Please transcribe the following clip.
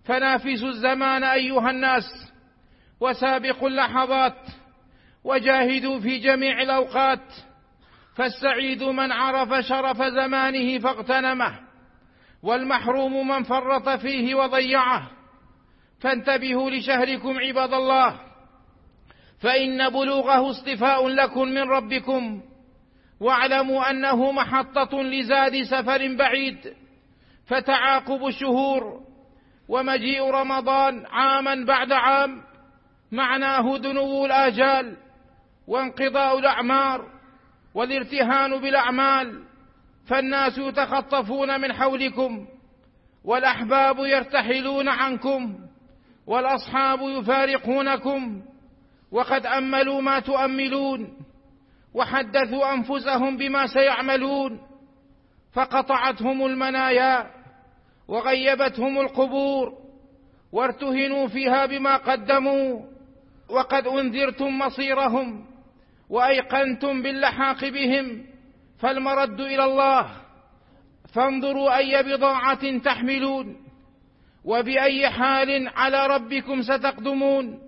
فنافسوا الزمان أيها الناس، وسابقوا اللحظات، وجاهدوا في جميع الأوقات، فالسعيد من عرف شرف زمانه فاغتنمه، والمحروم من فرط فيه وضيعه. فانتبهوا لشهركم عباد الله، فإن بلوغه اصطفاء لكم من ربكم، واعلموا أنه محطة لزاد سفر بعيد. فتعاقب الشهور ومجيء رمضان عاما بعد عام معناه دنو الآجال وانقضاء الأعمار والارتهان بالأعمال، فالناس يتخطفون من حولكم، والأحباب يرتحلون عنكم، والأصحاب يفارقونكم، وقد أملوا ما تؤملون، وحدثوا أنفسهم بما سيعملون، فقطعتهم المنايا وغيبتهم القبور، وارتهنوا فيها بما قدموا، وقد أنذرتم مصيرهم وأيقنتم باللحاق بهم، فالمرد إلى الله. فانظروا أي بضاعة تحملون، وبأي حال على ربكم ستقدمون.